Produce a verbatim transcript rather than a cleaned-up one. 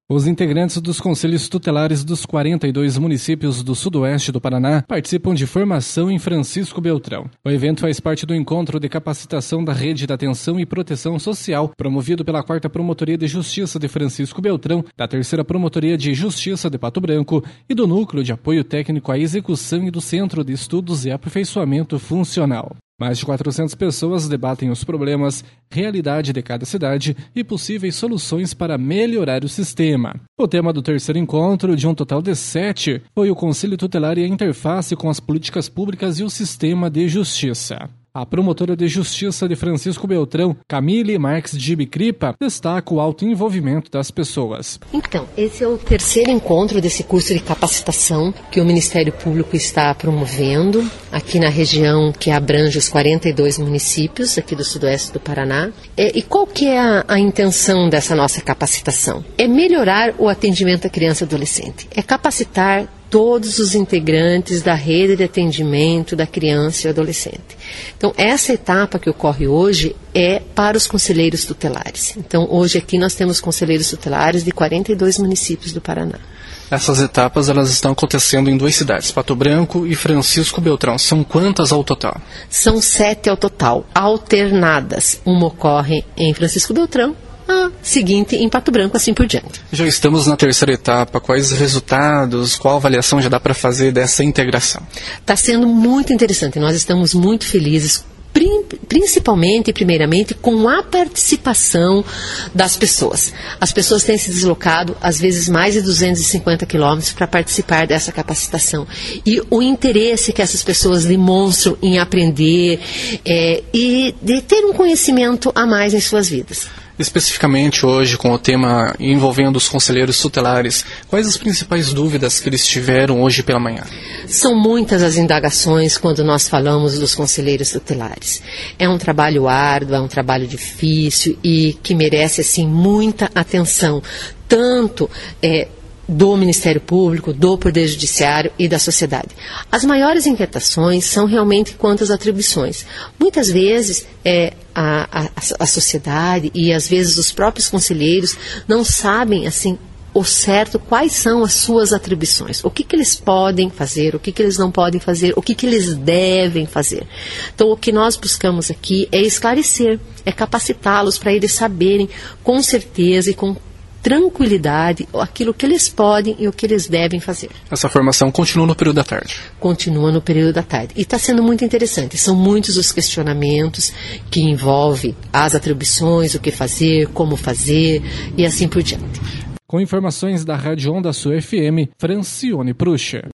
Os integrantes dos conselhos tutelares dos quarenta e dois municípios do sudoeste do Paraná participam de formação em Francisco Beltrão. O evento faz parte do encontro de capacitação da Rede de Atenção e Proteção Social, promovido pela quarta Promotoria de Justiça de Francisco Beltrão, da terceira Promotoria de Justiça de Pato Branco e do Núcleo de Apoio Técnico à Execução e do Centro de Estudos e Aperfeiçoamento Funcional. Mais de quatrocentas pessoas debatem os problemas, realidade de cada cidade e possíveis soluções para melhorar o sistema. O tema do terceiro encontro, de um total de sete, foi o Conselho Tutelar e a interface com as políticas públicas e o sistema de justiça. A promotora de Justiça de Francisco Beltrão, Camille Marques de Bicripa, destaca o alto envolvimento das pessoas. Então, esse é o terceiro encontro desse curso de capacitação que o Ministério Público está promovendo aqui na região que abrange os quarenta e dois municípios aqui do sudoeste do Paraná. E qual que é a, a intenção dessa nossa capacitação? É melhorar o atendimento à criança e adolescente. É capacitar todos os integrantes da rede de atendimento da criança e adolescente. Então, essa etapa que ocorre hoje é para os conselheiros tutelares. Então, hoje aqui nós temos conselheiros tutelares de quarenta e dois municípios do Paraná. Essas etapas elas estão acontecendo em duas cidades, Pato Branco e Francisco Beltrão. São quantas ao total? São sete ao total, alternadas. Uma ocorre em Francisco Beltrão, a seguinte em Pato Branco, assim por diante. Já estamos na terceira etapa. Quais resultados, qual avaliação já dá para fazer dessa integração? Está sendo muito interessante. Nós estamos muito felizes, principalmente e primeiramente com a participação das pessoas. As pessoas têm se deslocado, às vezes mais de duzentos e cinquenta quilômetros para participar dessa capacitação. E o interesse que essas pessoas demonstram em aprender é, e de ter um conhecimento a mais em suas vidas. Especificamente hoje, com o tema envolvendo os conselheiros tutelares, quais as principais dúvidas que eles tiveram hoje pela manhã? São muitas as indagações quando nós falamos dos conselheiros tutelares. É um trabalho árduo, é um trabalho difícil e que merece assim muita atenção, tanto é, do Ministério Público, do Poder Judiciário e da sociedade. As maiores inquietações são realmente quanto às atribuições. Muitas vezes é, a, a, a sociedade e às vezes os próprios conselheiros não sabem assim o certo quais são as suas atribuições, o que, que eles podem fazer, o que, que eles não podem fazer, o que, que eles devem fazer. Então o que nós buscamos aqui é esclarecer, é capacitá-los para eles saberem com certeza e com tranquilidade aquilo que eles podem e o que eles devem fazer. Essa formação continua no período da tarde? Continua no período da tarde. E está sendo muito interessante. São muitos os questionamentos que envolvem as atribuições, o que fazer, como fazer e assim por diante. Com informações da Rádio Onda Sul F M, Francione Prucha.